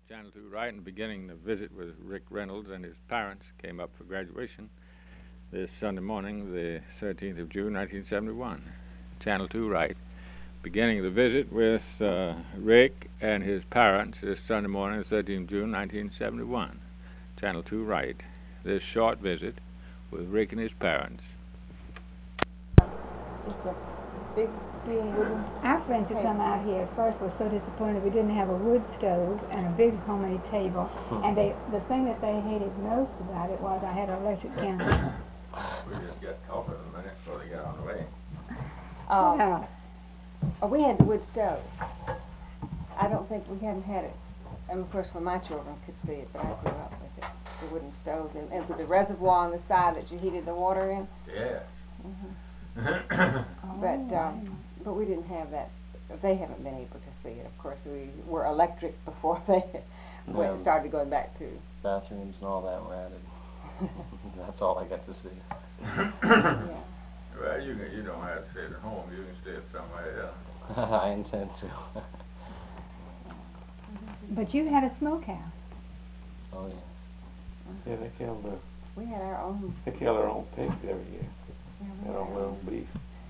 Channel 2 right in the beginning, the visit with Rick Reynolds and his parents came up for graduation this Sunday morning, the 13th of June, 1971. Channel 2 right. Beginning of the visit with Rick and his parents this Sunday morning, the 13th of June, 1971. Channel 2 right. This short visit with Rick and his parents. It's a big green wooden. Our friends who come out here at first were so disappointed we didn't have a wood stove and a big homemade table. And the thing that they hated most about it was I had an electric candle. We just got coffee in a minute before they got on the way. We had the wood stove. I don't think we hadn't had it. And of course, when my children could see it, but I grew up with it. The wooden stove and with the reservoir on the side that you heated the water in. Yeah. But we didn't have that. They haven't been able to see it. Of course, we were electric before they started going back to bathrooms and all that were added. That's all I got to see. Yeah. Well, you don't have to stay at home. You can stay at somewhere else. I intend to. But you had a smokehouse. Oh yeah. Yeah, they kill We had our own. They kill their own pigs every year. Yeah, Their own beef.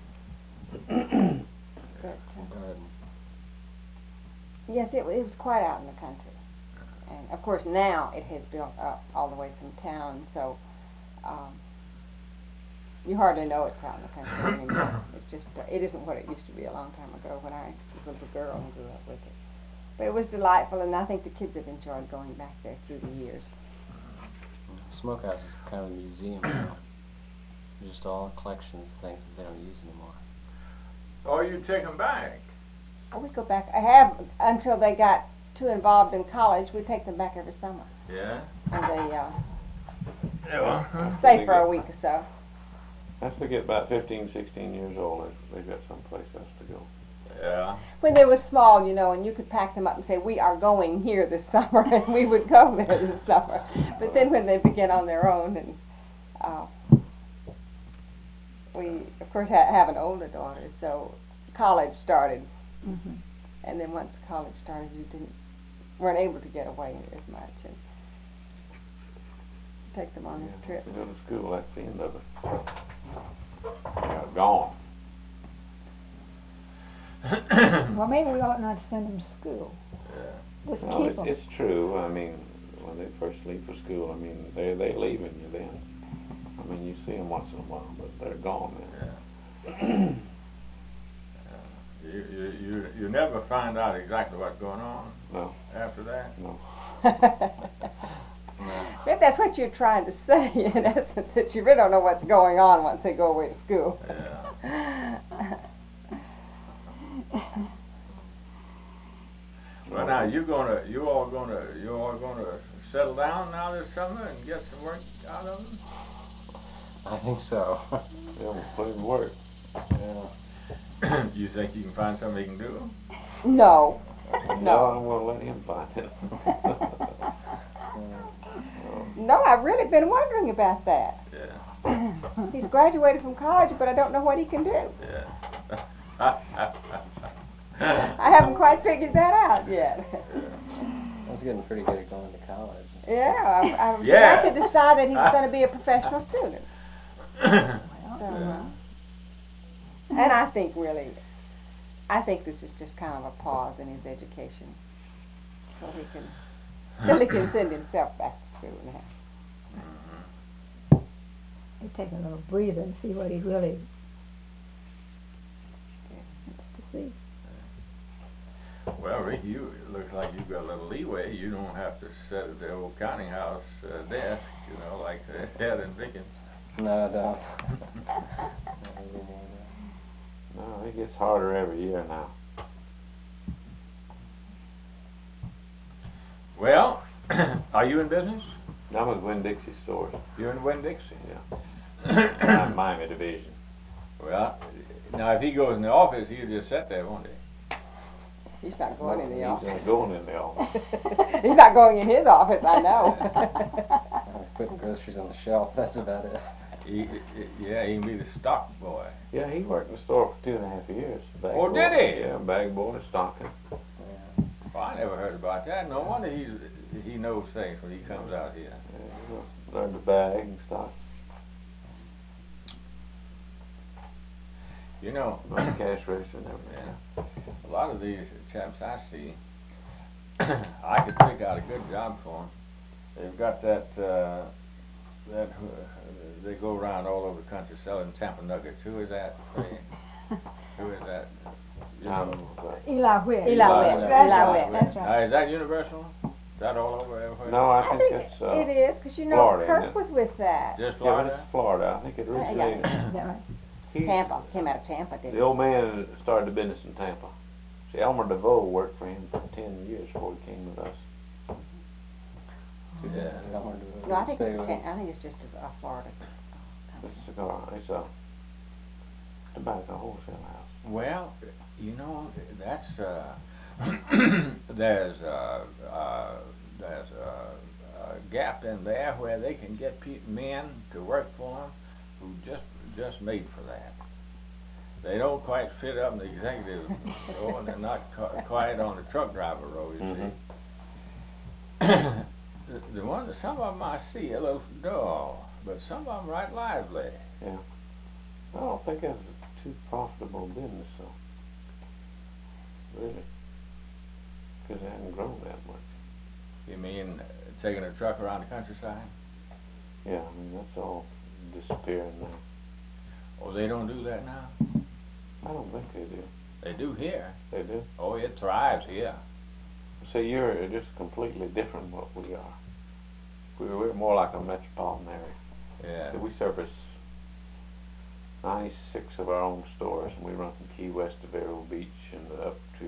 But, Garden. yes, it was quite out in the country, and of course now it has built up all the way from town, so you hardly know it's out in the country anymore. It's just it isn't what it used to be a long time ago when I was a little girl and grew up with it. But it was delightful, and I think the kids have enjoyed going back there through the years. Smokehouse is kind of a museum now. Just all collections of things that they don't use anymore. Oh, you take them back? Oh, we go back. I have until they got too involved in college. We take them back every summer. Yeah. And they Yeah. stay for a week or so. As they get about 15, 16 years old, they've got someplace else to go. Yeah. When they were small, and you could pack them up and say, "We are going here this summer," and we would go there this summer. But then when they begin on their own, and we, of course, have an older daughter, so college started. Mm-hmm. And then once college started, weren't able to get away as much and take them on this trip. They go to school, that's the end of it. They're gone. Well, maybe we ought not send them to school. Yeah. Just No, keep them. it's true. I mean, when they first leave for school, I mean, they leaving you then. I mean, you see them once in a while, but they're gone then. Yeah. You never find out exactly what's going on. No. After that. No. Maybe that's what you're trying to say, in essence, that you really don't know what's going on once they go away to school. Yeah. Well, now you all gonna settle down now this summer and get some work out of them? I think so. They'll put in work. Yeah. You think you can find something you can do? No. I'm going to let him find it. No, I've really been wondering about that. Yeah. He's graduated from college, but I don't know what he can do. Yeah. I haven't quite figured that out yet. I was getting pretty good at going to college. Yeah, I've Yeah. got to decide that he's going to be a professional student. So, and I think this is just kind of a pause in his education, so he can send himself back to school now. You take a little breather and see what he really wants to see. Well, Rick, it looks like you've got a little leeway. You don't have to sit at the old counting house desk, like Ed and Vickens. No, I don't. No, it gets harder every year now. Well, are you in business? I'm with Winn-Dixie stores. You're in Winn-Dixie? Yeah. I'm Miami division. Well, now if he goes in the office, he'll just sit there, won't he? He's not going in the office. He's not going in the office. He's not going in his office, I know. Putting groceries on the shelf, that's about it. He can be the stock boy. Yeah, he worked in the store for 2.5 years. Oh, did he? Yeah, bag boy, stocking. Yeah. Well, I never heard about that. No wonder he knows things when he comes out here. Yeah, learn to bag and stuff. You know, Cash register and everything. yeah, a lot of these chaps I see, I could pick out a good job for them. They've got that they go around all over the country selling Tampa nuggets. Who is that? Who is that? You know. Eli Whitt. Eli Whitt. That's right. Is that universal? Is that all over everywhere? No, I I think think it's it is, because you know, Florida, Kirk isn't it? was with that. Just yeah, Florida? it's Florida. I think it originated. Is that right? Tampa, came out of Tampa, didn't The old man started the business in Tampa. See, Elmer DeVoe worked for him for 10 years before he came with us. Yeah. he? No, I think it's just a Florida It's company. a cigar. It's a tobacco wholesale house. Well, you know, that's there's a gap in there where they can get men to work for them who just made for that. They don't quite fit up in the executive role, and they're not quite on the truck driver role, you see. The one, some of them I see a little dull, but some of them right lively. Yeah. I don't think it's a too profitable business, though. Really. Because it hasn't grown that much. You mean taking a truck around the countryside? Yeah, I mean, that's all disappearing now. Oh, they don't do that now? I don't think they do. They do here. They do? Oh, it thrives here. So you're just completely different from what we are. We're more like a metropolitan area. Yeah. So we service 96 of our own stores, and we run from Key West to Vero Beach and up to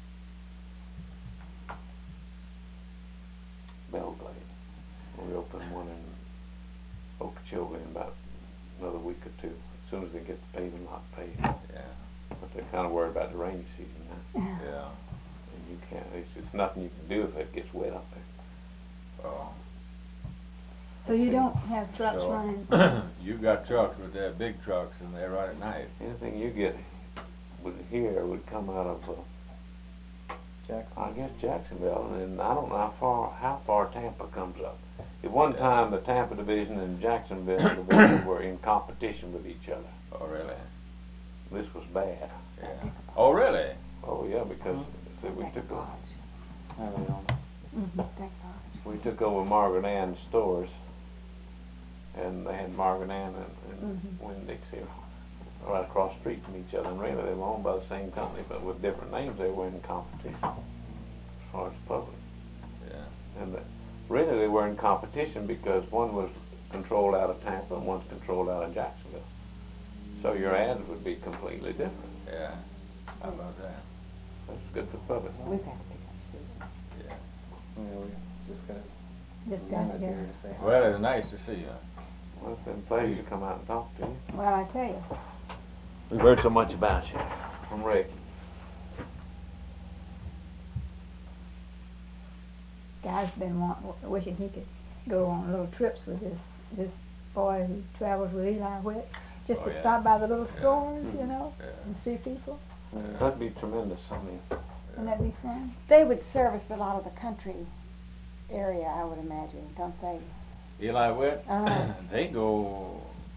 Belgrade. We open one in Okeechobee in about another week or two, as soon as they get the paving lot paved. Yeah. But they're kind of worried about the rainy season now. Yeah. And you can't, it's nothing you can do if it gets wet up there. Oh. So you don't have trucks So, running? you got trucks, but they're big trucks, and they run at night. Anything you get here would come out of I guess Jacksonville, and I don't know how far Tampa comes up. At one time, the Tampa division and Jacksonville division were in competition with each other. Oh, really? This was bad. Yeah. Oh, really? Oh yeah, because see, we took over Margaret Ann's stores, and they had Margaret Ann and Winn-Dixie right across the street from each other, and really they were owned by the same company, but with different names. They were in competition as far as public. Yeah. And really they were in competition because one was controlled out of Tampa and one's controlled out of Jacksonville. So your ads would be completely different. Yeah. How about that? That's good for public. We've got to pick up. Yeah. Yeah, we just got Just got here. to say hi. Well, it's nice to see you. Well, it's been a pleasure to come out and talk to you. Well, I tell you, We've heard so much about you from Rick. Guy's been wishing he could go on little trips with this boy who travels with Eli Whitt, just Oh, to yeah. stop by the little Yeah. stores, you know, Yeah. and see people. That'd be tremendous. I mean, Wouldn't that be fun? They would service a lot of the country area, I would imagine, don't they? Eli Whitt, Uh-huh. they go,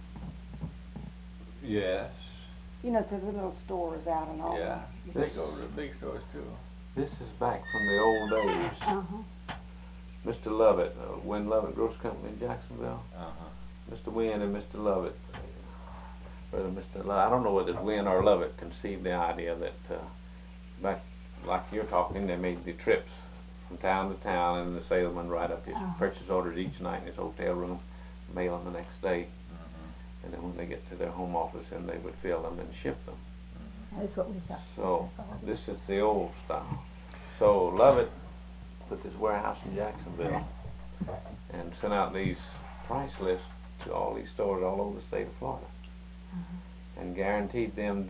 yes, You know, to the little stores out and all yeah, that. they go to the big stores too. this is back from the old days. Mr. Lovett, Wynn Lovett Grocery Company in Jacksonville. Mr. Wynn and Mr. Lovett, I don't know whether it's Wynn or Lovett conceived the idea that back like you're talking, they made the trips from town to town, and the salesman write up his purchase orders each night in his hotel room, mail them the next day, and then when they get to their home office, then they would fill them and ship them. That's what we thought. So this is the old style. So Lovett put this warehouse in Jacksonville and sent out these price lists to all these stores all over the state of Florida, and guaranteed them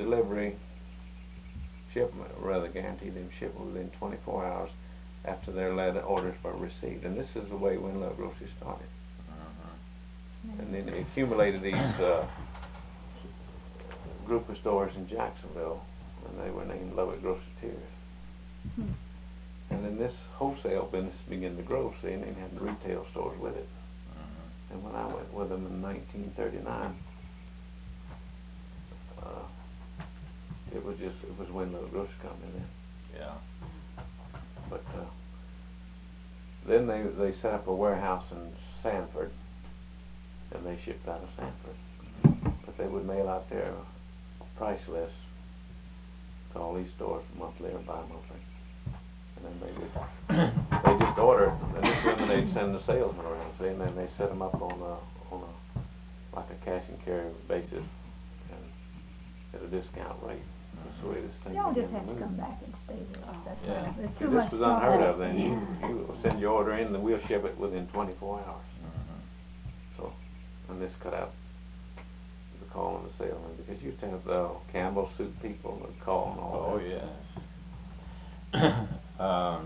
guaranteed them shipment within 24 hours after their letter orders were received. And this is the way Wynn Lovett Grocery started. And then it accumulated these group of stores in Jacksonville, and they were named Lovett Grocery. And then this wholesale business began to grow, see, and they had the retail stores with it. And when I went with them in 1939, it was Windmill Grocery Company then. Yeah. But then they set up a warehouse in Sanford, and they shipped out of Sanford. But they would mail out their price list to all these stores monthly or bi-monthly. And then they just order it, and this when they'd send the salesman around, see, and then they set them up on a like a cash and carry basis, and at a discount rate. That's the way this thing Y'all just began have to move. come back and stay with us. That's Yeah. right. There's See, too this much was unheard of talk. then. You send your order in, and we'll ship it within 24 hours. So, and this cut out the call and the salesman, because you used to have the Campbell soup people would call and all Oh, that. yeah.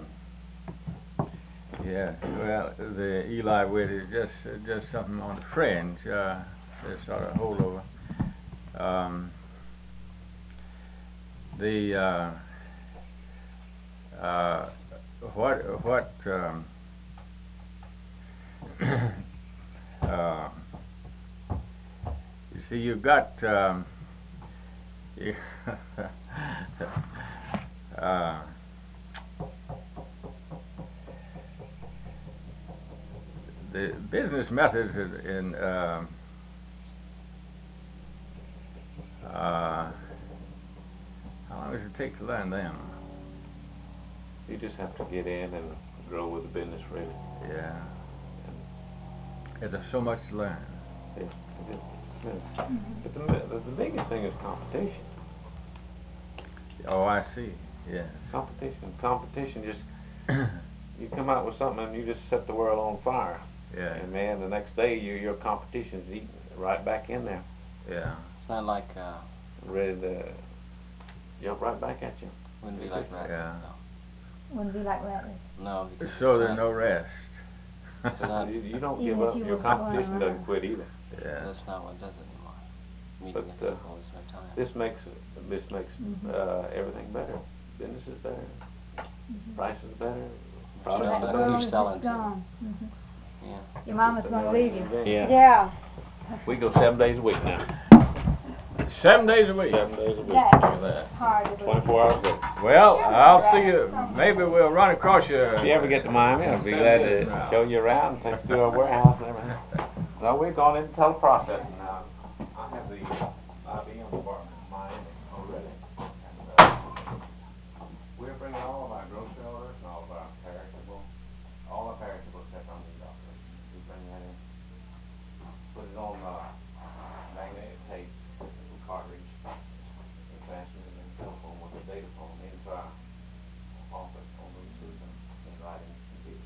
Yeah, well, the Eli Whit is just something on the fringe, this sort of holdover. What you see, you've got the business methods in how long does it take to learn them? You just have to get in and grow with the business, really. Yeah. There's so much to learn. It is. But the biggest thing is competition. Oh, I see. Yeah. Competition just, you come out with something and you just set the world on fire. Yeah. And man, the next day your competition's eating right back in there, Yeah. It's not like, ready to jump right back at you. wouldn't be like that. Yeah. Wouldn't be like that. No, because So there's no rest. You don't Even give if up. you Your were competition going doesn't around. quit either. Yeah. that's not what does it anymore. Meeting But, the people is no time. This makes everything better. Business is better. Price is better. Sell Product is better. better. Who's selling to? Gone. Yeah. Your mama's gonna leave you. Yeah. We go 7 days a week now. 7 days a week. 7 days a week. That Look at that. is hard to believe. 24 hours a day. Well, I'll see you. Maybe we'll run across you. If you ever get to Miami, I'll be glad to show you around, take you to our warehouse and everything. No, we've gone into teleprocessing now. I have the IBM department in Miami already. And, we're bringing all of our grocery orders and all of our perishables stuff on these operations. We bring that in, put it on magnetic tape, cartridge, and fasten it in telephone with a data phone into our office on the system and right in the computer.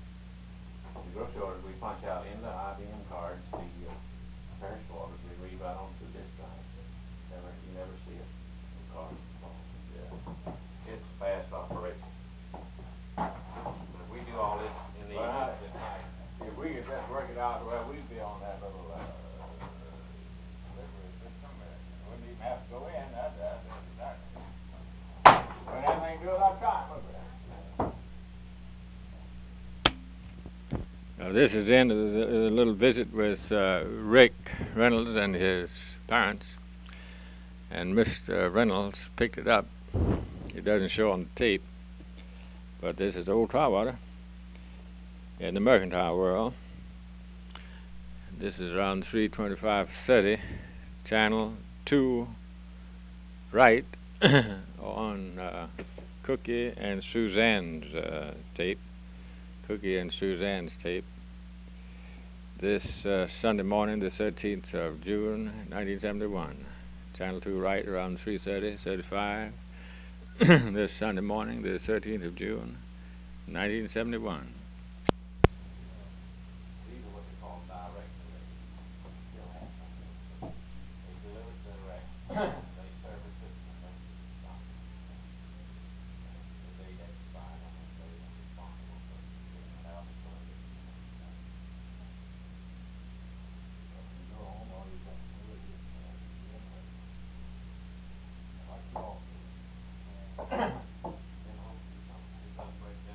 The grocery orders we punch out in the IBM cards, the perishable orders we read right onto the disk drive. You never see it. Card. Yeah. It's fast operation. But if we do all this in the evenings at night, if we could just work it out, well, we'd be on that little delivery system. Wouldn't even have to go in. When everything good, I'd try. Now, this is the end of the little visit with Rick Reynolds and his parents. And Mr. Reynolds picked it up. It doesn't show on the tape, but this is old Tidewater in the mercantile world. This is around 32530, channel 2 right on Cookie and Suzanne's tape. Cookie and Suzanne's tape. This Sunday morning, the 13th of June, 1971. Channel 2 right around 3:35. This Sunday morning, the 13th of June, 1971. These are what they call direct delivery. They deliver direct. They service it. They expired on it. They are responsible for getting it out of the you go home, all you got to do is like you all do.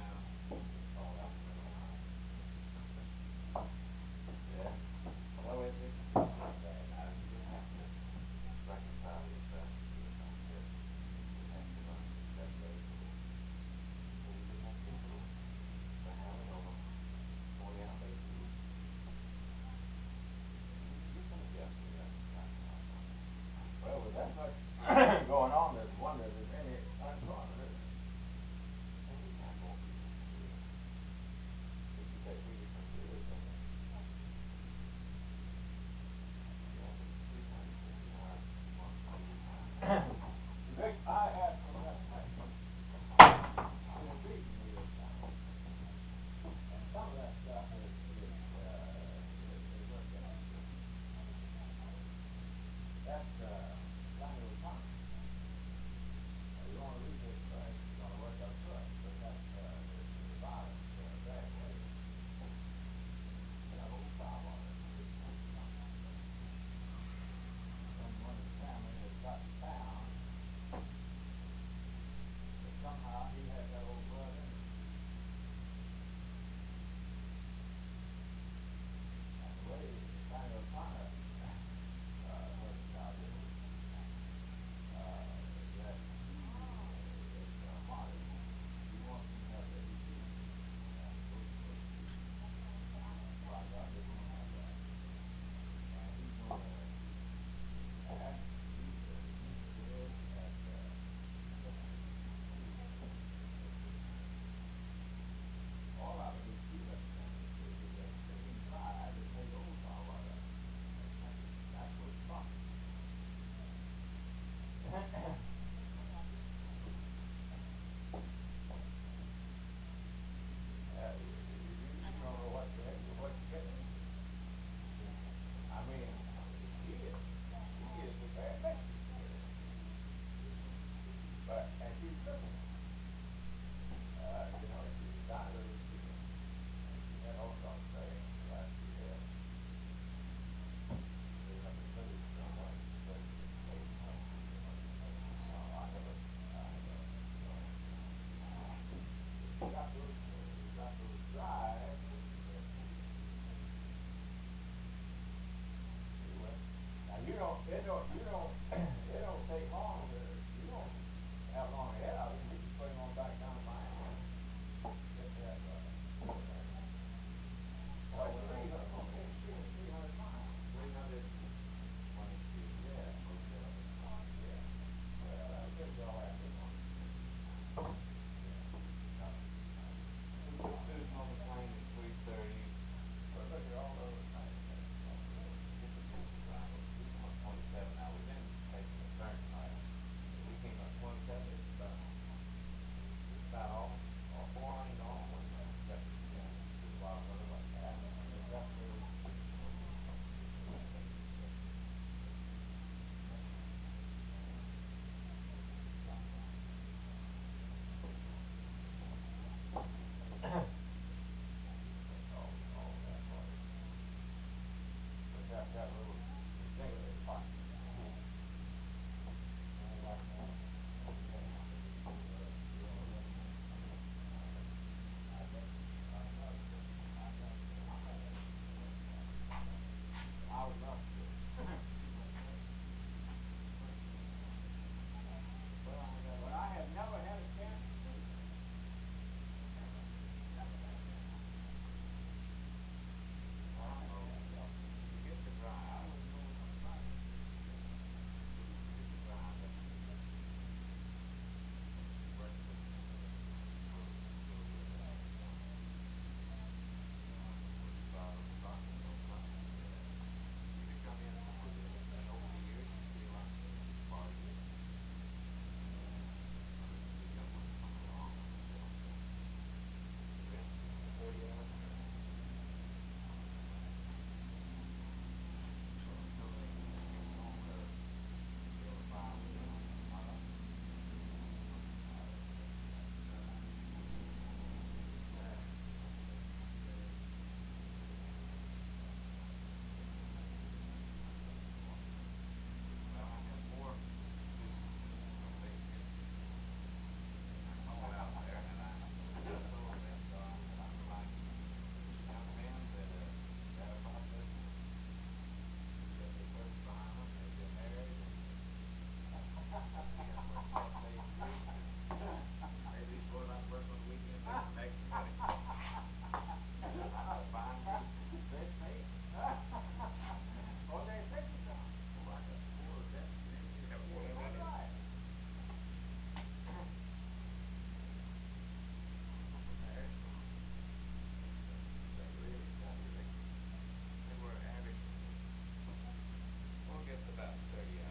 We'll get to about 30